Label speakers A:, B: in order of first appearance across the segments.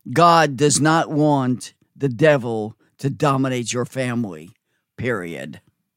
A: God does not want the devil to dominate your family, period.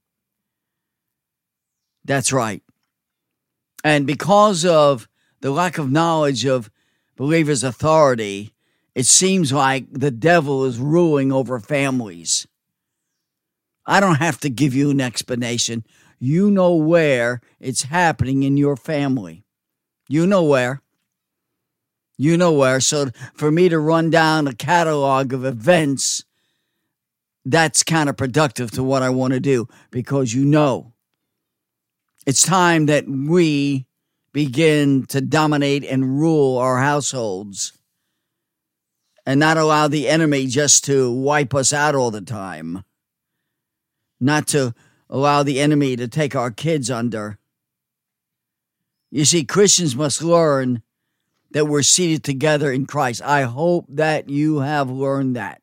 A: That's right. And because of the lack of knowledge of believers' authority, it seems like the devil is ruling over families. I don't have to give you an explanation. You know where it's happening in your family. You know where. You know where. So for me to run down a catalog of events, that's counterproductive to what I want to do, because you know it's time that we begin to dominate and rule our households and not allow the enemy just to wipe us out all the time. Not to allow the enemy to take our kids under. You see, Christians must learn that we're seated together in Christ. I hope that you have learned that.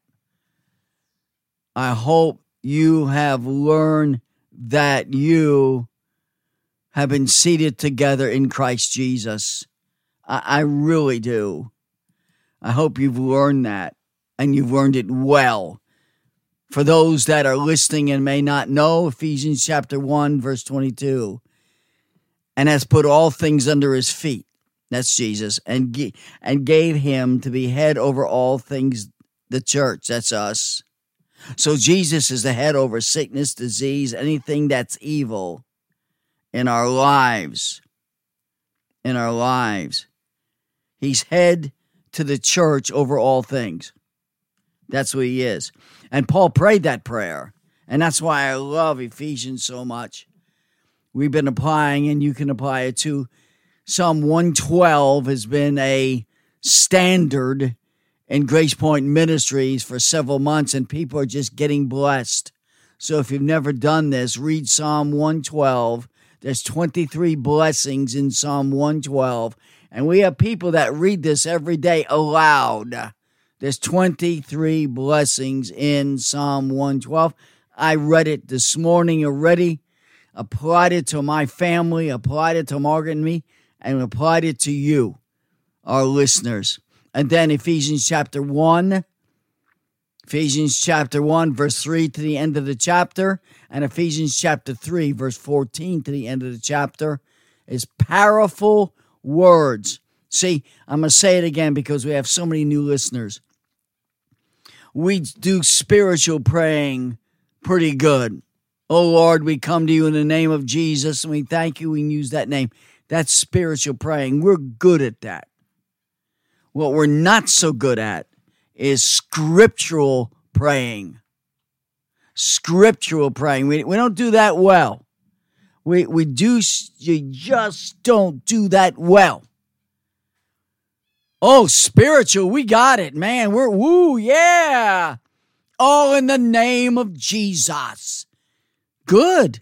A: I hope you have learned that you have been seated together in Christ Jesus. I really do. I hope you've learned that, and you've learned it well. For those that are listening and may not know, Ephesians chapter 1, verse 22, and has put all things under his feet, that's Jesus, and gave him to be head over all things, the church, that's us. So Jesus is the head over sickness, disease, anything that's evil in our lives. In our lives. He's head to the church over all things. That's what he is. And Paul prayed that prayer. And that's why I love Ephesians so much. We've been applying, and you can apply it too. Psalm 112 has been a standard in Grace Point Ministries for several months, and people are just getting blessed. So if you've never done this, read Psalm 112. There's 23 blessings in Psalm 112. And we have people that read this every day aloud. There's 23 blessings in Psalm 112. I read it this morning already, applied it to my family, applied it to Margaret and me, and applied it to you, our listeners. And then Ephesians chapter 1, verse 3 to the end of the chapter, and Ephesians chapter 3, verse 14 to the end of the chapter is powerful words. See, I'm going to say it again because we have so many new listeners. We do spiritual praying pretty good. Oh, Lord, we come to you in the name of Jesus, and we thank you. We can use that name. That's spiritual praying. We're good at that. What we're not so good at is scriptural praying. Scriptural praying. We don't do that well. You just don't do that well. Oh, spiritual, we got it, man. Yeah. All in the name of Jesus. Good.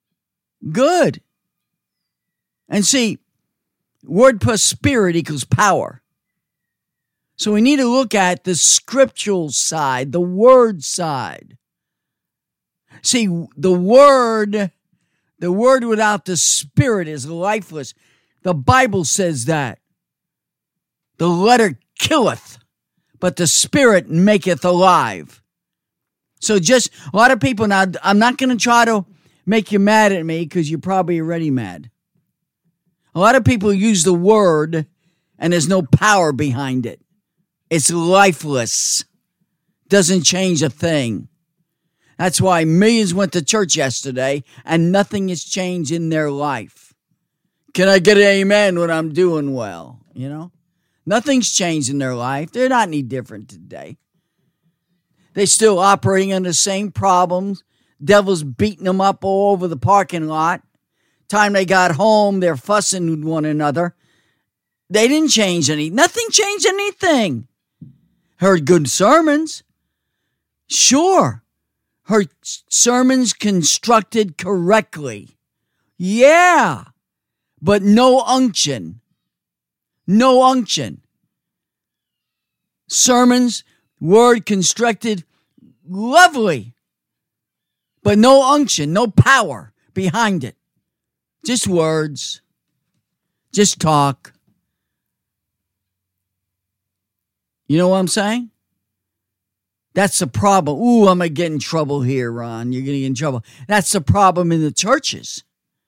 A: And see, word plus spirit equals power. So we need to look at the scriptural side, the word side. See, the word without the spirit is lifeless. The Bible says that. The letter killeth, but the spirit maketh alive. So just a lot of people, now I'm not going to try to make you mad at me because you're probably already mad. A lot of people use the word and there's no power behind it. It's lifeless. Doesn't change a thing. That's why millions went to church yesterday and nothing has changed in their life. Can I get an amen when I'm doing well? You know? Nothing's changed in their life. They're not any different today. They're still operating on the same problems. Devil's beating them up all over the parking lot. Time they got home, they're fussing with one another. They didn't change anything. Nothing changed anything. Heard good sermons. Sure. Heard sermons constructed correctly. Yeah. But no unction. No unction. Sermons, word constructed lovely. But no unction, no power behind it. Just words. Just talk. You know what I'm saying? That's the problem. Ooh, I'm going to get in trouble here, Ron. You're going to get in trouble. That's the problem in the churches.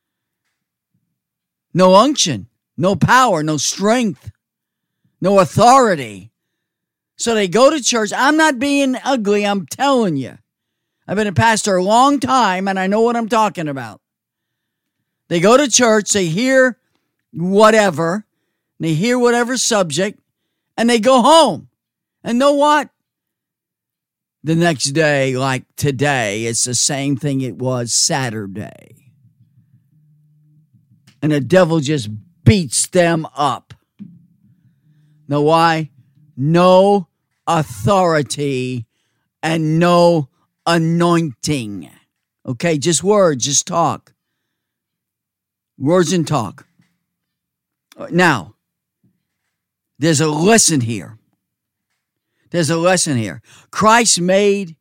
A: No unction, no power, no strength, no authority. So they go to church. I'm not being ugly, I'm telling you. I've been a pastor a long time, and I know what I'm talking about. They go to church, they hear whatever, they hear whatever subject, and they go home. And know what? The next day, like today, it's the same thing it was Saturday. And the devil just beats them up. Know why? No authority and no anointing. Okay, just words, just talk. Words and talk. Now, there's a lesson here. There's a lesson here. Christ made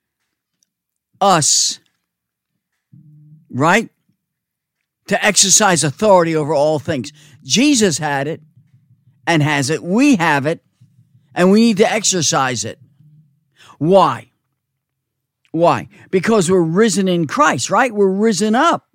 A: us, right, to exercise authority over all things. Jesus had it and has it. We have it, and we need to exercise it. Why? Why? Because we're risen in Christ, right? We're risen up.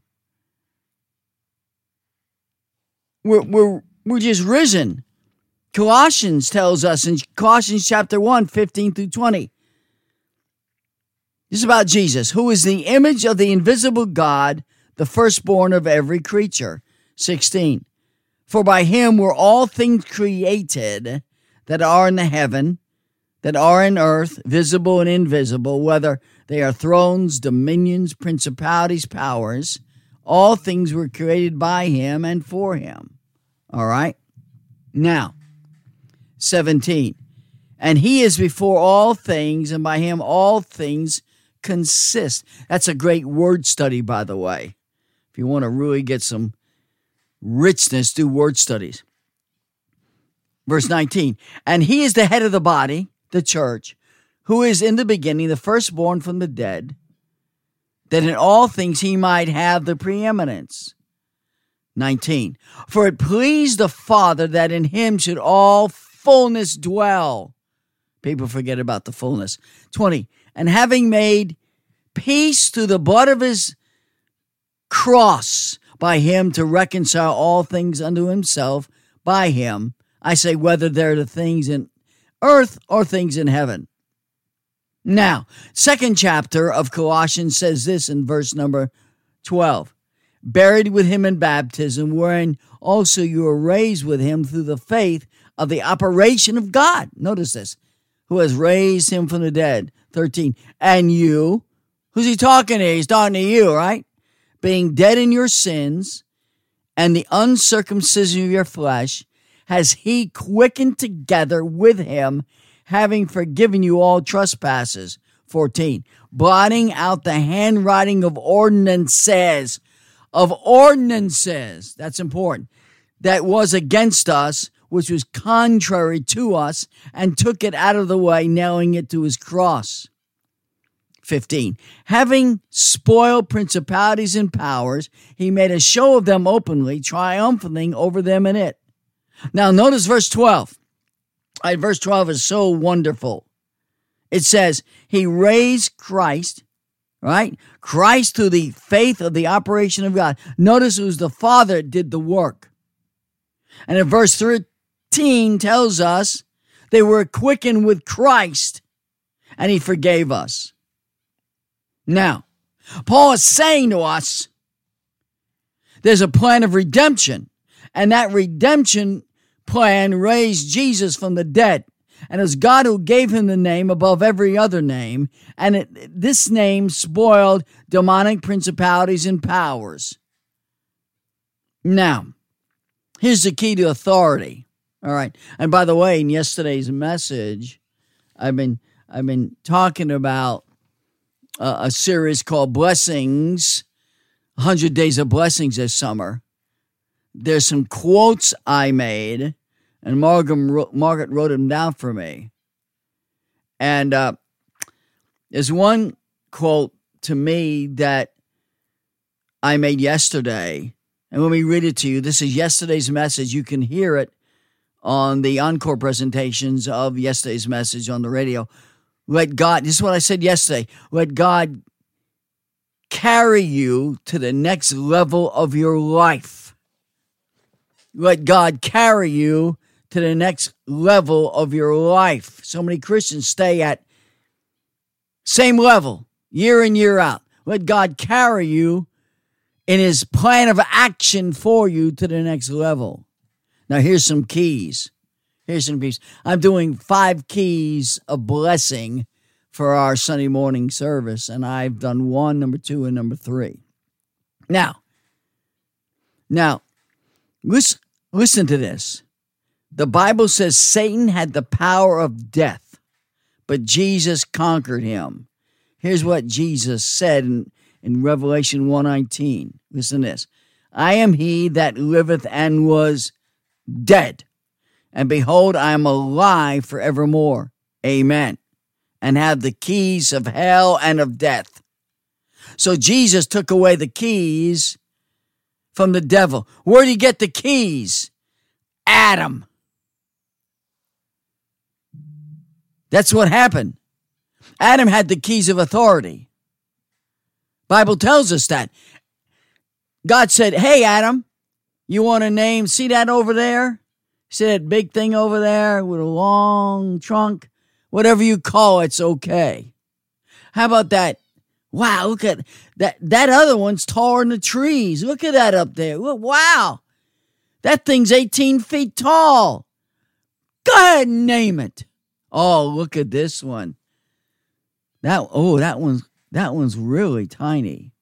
A: We're just risen. Colossians tells us in Colossians chapter 1, 15 through 20. This is about Jesus, who is the image of the invisible God, the firstborn of every creature. 16. For by him were all things created that are in the heaven, that are in earth, visible and invisible, whether they are thrones, dominions, principalities, powers. All things were created by him and for him. All right? Now, 17. And he is before all things, and by him all things consist. That's a great word study, by the way. If you want to really get some richness, do word studies. Verse 19. And he is the head of the body, the church, who is in the beginning the firstborn from the dead, that in all things he might have the preeminence. 19. For it pleased the Father that in him should all fullness dwell. People forget about the fullness. 20. And having made peace through the blood of his cross, by him to reconcile all things unto himself, by him, I say, whether they're the things in earth or things in heaven. Now, second chapter of Colossians says this in verse number 12. Buried with him in baptism, wherein also you were raised with him through the faith of the operation of God. Notice this. Who has raised him from the dead. 13. And you, who's he talking to? He's talking to you, right? Being dead in your sins and the uncircumcision of your flesh, has he quickened together with him, having forgiven you all trespasses. 14. Blotting out the handwriting of ordinances. That's important. That was against us, which was contrary to us, and took it out of the way, nailing it to his cross. 15. Having spoiled principalities and powers, he made a show of them openly, triumphing over them in it. Now notice verse 12. Verse 12 is so wonderful. It says, he raised Christ, right? Christ through the faith of the operation of God. Notice it was the Father that did the work. And in verse 13 tells us they were quickened with Christ and he forgave us. Now, Paul is saying to us, there's a plan of redemption, and that redemption plan raised Jesus from the dead. And it was God who gave him the name above every other name, and this name spoiled demonic principalities and powers. Now, here's the key to authority. All right. And by the way, in yesterday's message, I've been talking about a series called Blessings, 100 Days of Blessings this summer. There's some quotes I made, and Margaret wrote them down for me. And there's one quote to me that I made yesterday. And let me read it to you. This is yesterday's message. You can hear it on the encore presentations of yesterday's message on the radio. Let God, this is what I said yesterday, let God carry you to the next level of your life. Let God carry you to the next level of your life. So many Christians stay at same level, year in, year out. Let God carry you in his plan of action for you to the next level. Now, here's some keys. I'm doing 5 keys of blessing for our Sunday morning service, and I've done 1, number 2, and number 3. Now, listen to this. The Bible says Satan had the power of death, but Jesus conquered him. Here's what Jesus said in Revelation 1:19. Listen to this. I am he that liveth and was dead, and behold, I am alive forevermore. Amen. And have the keys of hell and of death. So Jesus took away the keys from the devil. Where did he get the keys? Adam. That's what happened. Adam had the keys of authority. Bible tells us that. God said, hey, Adam, you want a name? See that over there? See that big thing over there with a long trunk? Whatever you call it's okay. How about that? Wow, look at that. That other one's taller than the trees. Look at that up there. Look, wow. That thing's 18 feet tall. Go ahead and name it. Oh, look at this one. That one's really tiny.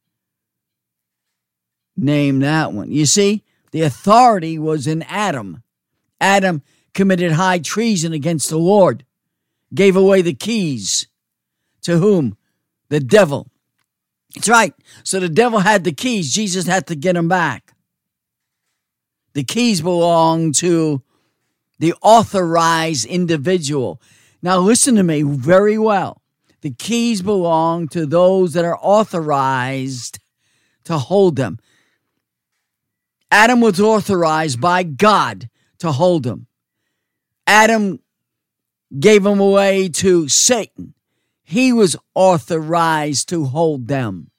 A: Name that one. You see, the authority was in Adam. Adam committed high treason against the Lord. Gave away the keys. To whom? The devil. That's right. So the devil had the keys. Jesus had to get them back. The keys belong to the authorized individual. Now listen to me very well. The keys belong to those that are authorized to hold them. Adam was authorized by God to hold them. Adam gave them away to Satan. He was authorized to hold them.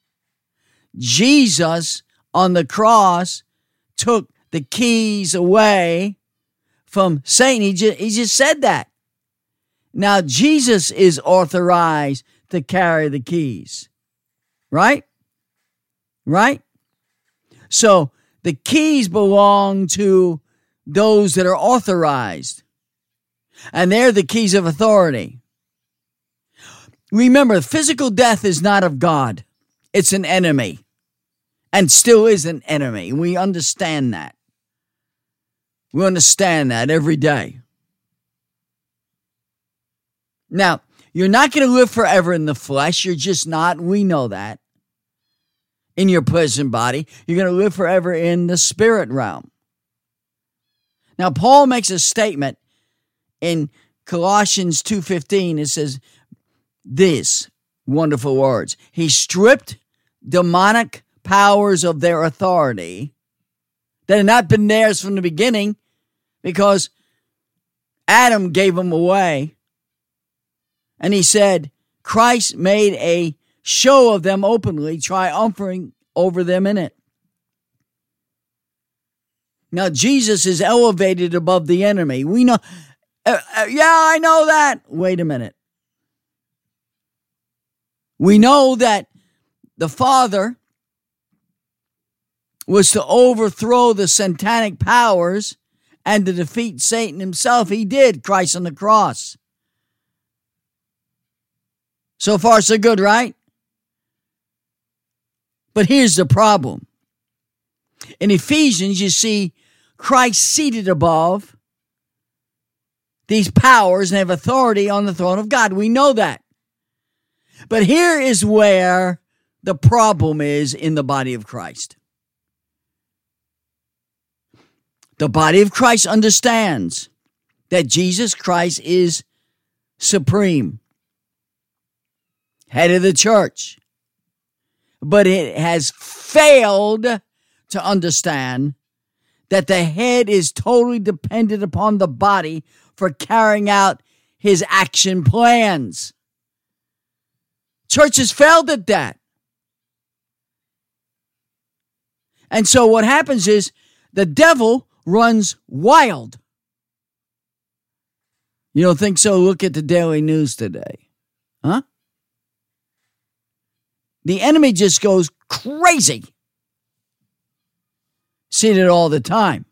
A: Jesus on the cross took the keys away from Satan. He just said that. Now, Jesus is authorized to carry the keys. Right? Right? So, the keys belong to those that are authorized. And they're the keys of authority. Remember, physical death is not of God. It's an enemy. And still is an enemy. We understand that. We understand that every day. Now, you're not going to live forever in the flesh. You're just not. We know that. In your present body. You're going to live forever in the spirit realm. Now, Paul makes a statement in Colossians 2:15. It says these wonderful words. He stripped demonic powers of their authority that had not been theirs from the beginning because Adam gave them away. And he said, Christ made a show of them openly, triumphing over them in it. Now, Jesus is elevated above the enemy. We know, I know that. Wait a minute. We know that the Father was to overthrow the satanic powers and to defeat Satan himself. He did, Christ on the cross. So far, so good, right? But here's the problem. In Ephesians, you see Christ seated above these powers and have authority on the throne of God. We know that. But here is where the problem is in the body of Christ. The body of Christ understands that Jesus Christ is supreme, head of the church. But it has failed to understand that the head is totally dependent upon the body for carrying out his action plans. Church has failed at that. And so what happens is the devil runs wild. You don't think so? Look at the daily news today. Huh? The enemy just goes crazy. See it all the time.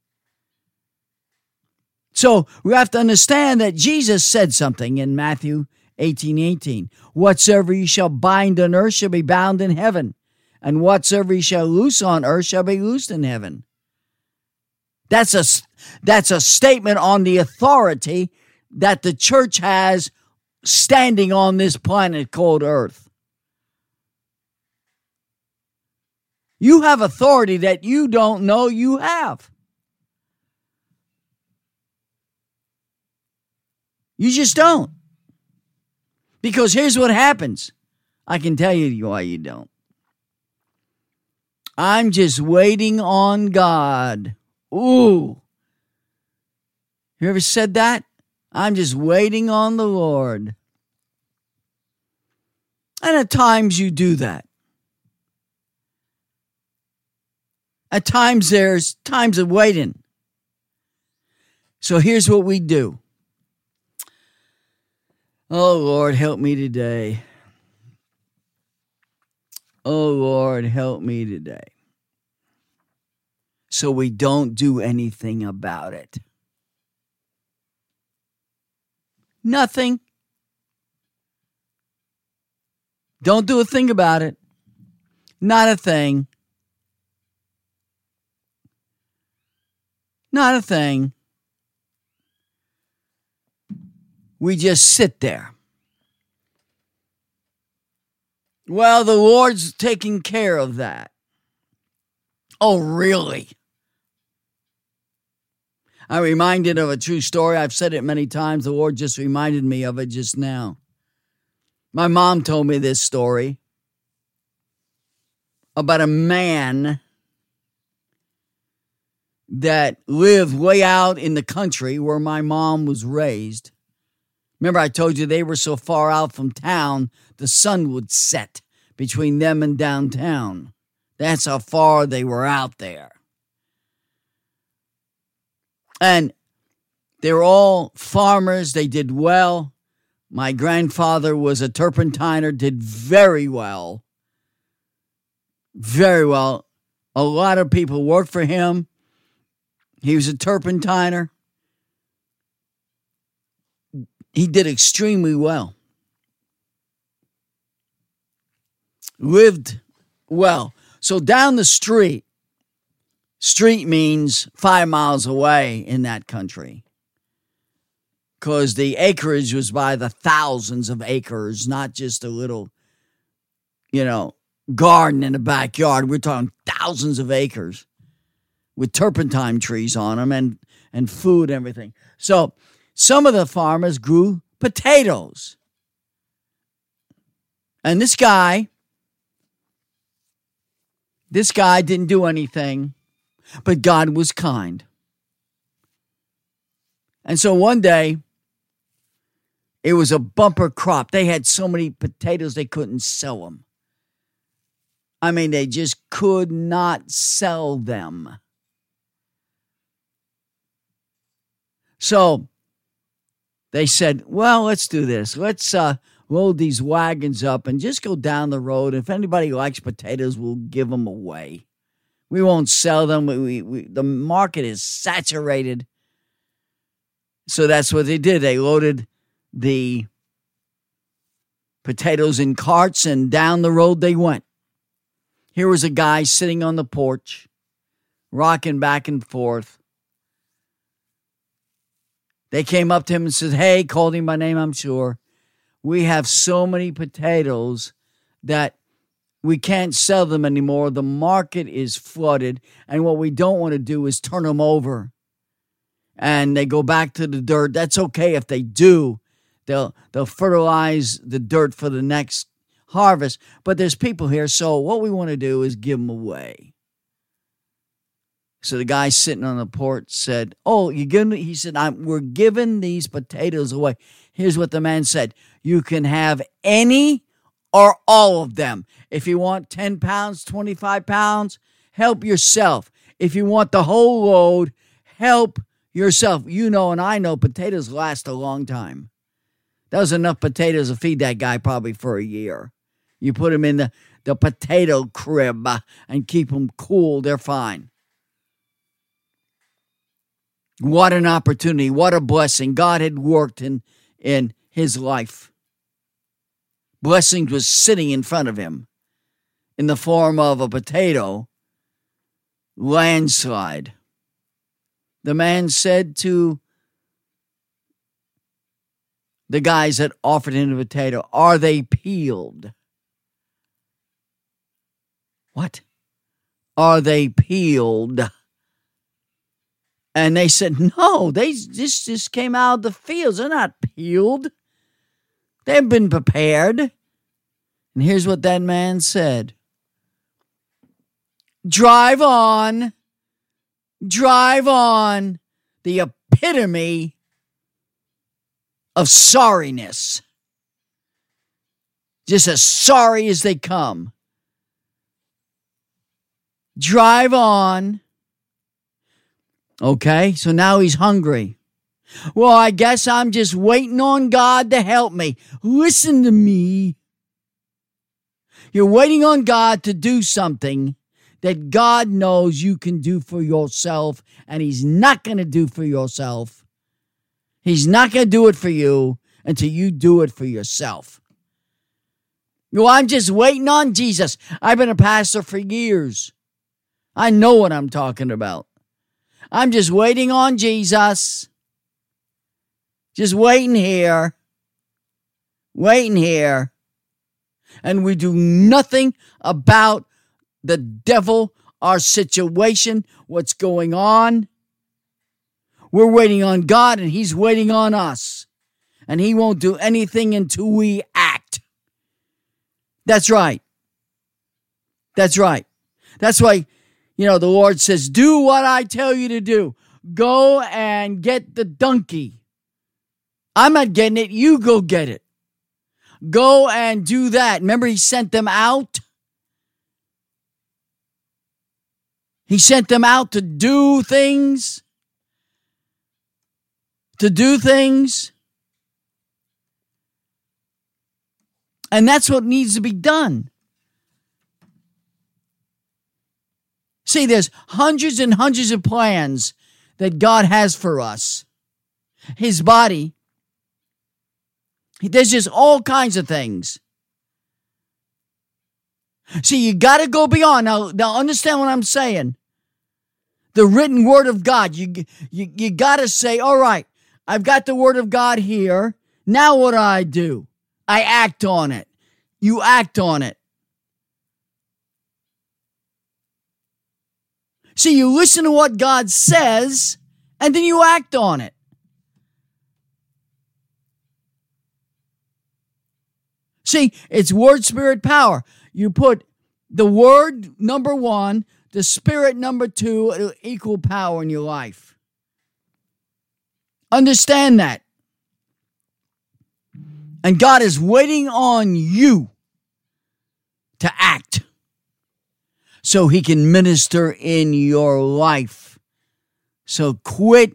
A: So we have to understand that Jesus said something in Matthew 18:18. Whatsoever you shall bind on earth shall be bound in heaven, and whatsoever you shall loose on earth shall be loosed in heaven. That's a statement on the authority that the church has standing on this planet called earth. You have authority that you don't know you have. You just don't. Because here's what happens. I can tell you why you don't. I'm just waiting on God. Ooh. You ever said that? I'm just waiting on the Lord. And at times you do that. At times there's times of waiting. So here's what we do. Oh, Lord, help me today. Oh, Lord, help me today. So we don't do anything about it. Nothing. Don't do a thing about it. Not a thing. Not a thing. We just sit there. Well, the Lord's taking care of that. Oh, really? I'm reminded of a true story. I've said it many times. The Lord just reminded me of it just now. My mom told me this story about a man that lived way out in the country where my mom was raised. Remember, I told you they were so far out from town, the sun would set between them and downtown. That's how far they were out there. And they were all farmers. They did well. My grandfather was a turpentiner, did very well. Very well. A lot of people worked for him. He was a turpentiner. He did extremely well. Lived well. So down the street means 5 miles away in that country. Because the acreage was by the thousands of acres, not just a little, garden in the backyard. We're talking thousands of acres with turpentine trees on them and food and everything. So some of the farmers grew potatoes. And this guy didn't do anything, but God was kind. And so one day, it was a bumper crop. They had so many potatoes they couldn't sell them. I mean, they just could not sell them. So they said, well, let's do this. Let's load these wagons up and just go down the road. If anybody likes potatoes, we'll give them away. We won't sell them. The market is saturated. So that's what they did. They loaded the potatoes in carts and down the road they went. Here was a guy sitting on the porch, rocking back and forth. They came up to him and said, hey, called him by name, I'm sure. We have so many potatoes that we can't sell them anymore. The market is flooded. And what we don't want to do is turn them over. And they go back to the dirt. That's okay if they do. They'll fertilize the dirt for the next harvest. But there's people here, so what we want to do is give them away. So the guy sitting on the porch said, "Oh, you giving?" He said, "We're giving these potatoes away." Here's what the man said: "You can have any or all of them. If you want 10 pounds, 25 pounds, help yourself. If you want the whole load, help yourself." You know, and I know potatoes last a long time. That was enough potatoes to feed that guy probably for a year. You put them in the potato crib and keep them cool, they're fine. What an opportunity. What a blessing. God had worked in his life. Blessings was sitting in front of him in the form of a potato landslide. The man said to the guys that offered him the potato, "Are they peeled?" What? Are they peeled? And they said, "No, they just came out of the fields. They're not peeled. They've been prepared." And here's what that man said: "Drive on. Drive on." The epitome of sorriness. Just as sorry as they come. Drive on. Okay, so now he's hungry. "Well, I guess I'm just waiting on God to help me." Listen to me. You're waiting on God to do something that God knows you can do for yourself, and he's not going to do for yourself. He's not going to do it for you until you do it for yourself. "Well, I'm just waiting on Jesus." I've been a pastor for years. I know what I'm talking about. I'm just waiting on Jesus. Just waiting here. Waiting here. And we do nothing about the devil, our situation, what's going on. We're waiting on God and he's waiting on us. And he won't do anything until we act. That's right. That's right. That's why, the Lord says, "Do what I tell you to do. Go and get the donkey." I'm not getting it. You go get it. Go and do that. Remember, he sent them out. He sent them out to do things. To do things. And that's what needs to be done. See, there's hundreds and hundreds of plans that God has for us. His body. There's just all kinds of things. See, you got to go beyond. Now understand what I'm saying. The written word of God. You got to say, all right, I've got the word of God here. Now what do? I act on it. You act on it. See, you listen to what God says, and then you act on it. See, it's word, spirit, power. You put the word, number one, the spirit, number two, it'll equal power in your life. Understand that. And God is waiting on you to act so he can minister in your life. So quit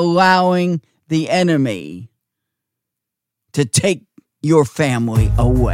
A: allowing the enemy to take your family away.